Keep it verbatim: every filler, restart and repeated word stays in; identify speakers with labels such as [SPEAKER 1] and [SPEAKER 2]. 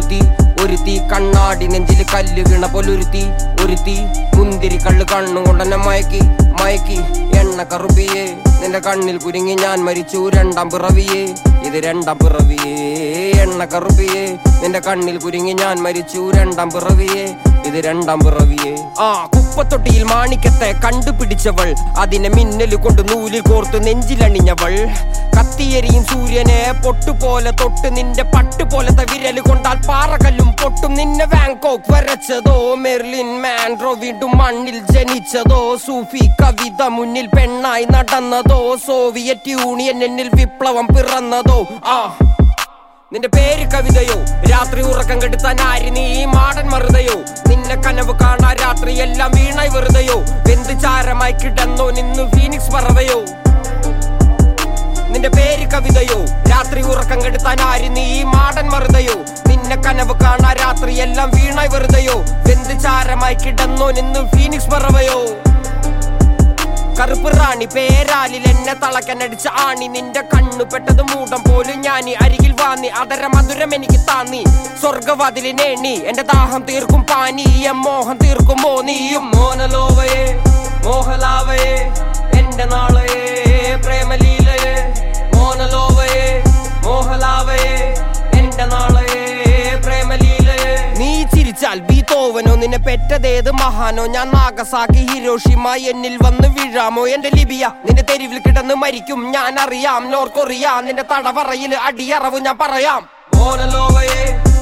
[SPEAKER 1] ഒരുത്തി ഒരുത്തി കണ്ണാടി നെഞ്ചില് കല്ല് വീണ പോലൊരുത്തി ഒരുത്തി മുന്തിരി കള്ള് കണ്ണുകൊണ്ടെന്നെ മയക്കി മയക്കി എണ്ണ കറുപ്പിയേ നിന്റെ കണ്ണിൽ കുരുങ്ങി ഞാൻ മരിച്ചു രണ്ടാം പിറവിയേ ഇത് രണ്ടാം പിറവിയേ എണ്ണ കറുപ്പിയേ നിന്റെ കണ്ണിൽ കുരുങ്ങി ഞാൻ മരിച്ചു രണ്ടാം പിറവിയേ ഇത് രണ്ടാം പിറവിയേ ആ കുപ്പത്തൊട്ടിയിൽ മാണിക്കത്തെ കണ്ടുപിടിച്ചവൾ അതിനെ മിന്നല് കൊണ്ട് നൂലിൽ കോർത്ത് നെഞ്ചിലണിഞ്ഞവൾ കത്തിയെരിയും സൂര്യനെ പൊട്ടുപോലെ തൊട്ട് നിന്റെ പട്ടുപോലത്തെ വിരല് കൊണ്ടാൽ പാറകല്ലും പൊട്ടും നിന്നെ ബാങ്കോക്ക് വരച്ചതോ മെർലിൻ മാൻഡ്രോ വീണ്ടും മണ്ണിൽ ജനിച്ചതോ സൂഫി കവിത മുന്നിൽ പെണ്ണായി നടന്നതോ സോവിയറ്റ് യൂണിയൻ എന്നിൽ വിപ്ലവം പിറന്നതോ ആ നിന്റെ പേര് കവിതയോ രാത്രി ഉറക്കം കെടുത്താൻ ആര് നീ മാടൻ മറുതയോ നിന്നെ കനവ് കാണാ രാത്രി എല്ലാം വീണായി വെറുതെയോ വെന്ത് ചാരമായി കിടന്നോ നിന്നു ഫീനിക്സ് പറവയോ നിന്റെ പേര് കവിതയോ രാത്രി ഉറക്കം കെടുത്താൻ ആര് നീ മാടൻ മറുതയോ നിന്നെ കനവ് കാണാ രാത്രി എല്ലാം വീണായി വെറുതെയോ വെന്ത് ചാരമായി കിടന്നോ നിന്നു ഫീനിക്സ് പറവയോ കറുപ്പ് റാണി പേരാലിൽ എന്നെ തളക്കനടിച്ച ആണി നിന്റെ കണ്ണു പെട്ടത് മൂടം പോലും ഞാനി അരികിൽ വാന്നി അതര മധുരം എനിക്ക് താന്നി സ്വർഗവാതിലിനേണി എന്റെ ദാഹം തീർക്കും പാനീയം മോഹം തീർക്കുമോ നീയും മോനലോവയെ മോഹലാവയെ എന്റെ നാളയെ പ്രേമലീലയെ മോനലോവയെ മോഹലാവയെ എന്റെ നാളയെ പ്രേമലീലയെ നീ ചിരിച്ചാൽ ബീതോവനോ നിന്നെ പെറ്റതേത് മഹാനോ ഞാൻ നാഗസാക്കി ഹിരോഷിമ എന്നിൽ വന്ന് വീഴാമോ എന്റെ ലിബിയ നിന്റെ തെരുവിൽ കിടന്ന് മരിക്കും ഞാൻ അറിയാം നോർക്കൊറിയ നിന്റെ തടവറയിൽ അടിയറവ് ഞാൻ പറയാം മോനലോവയെ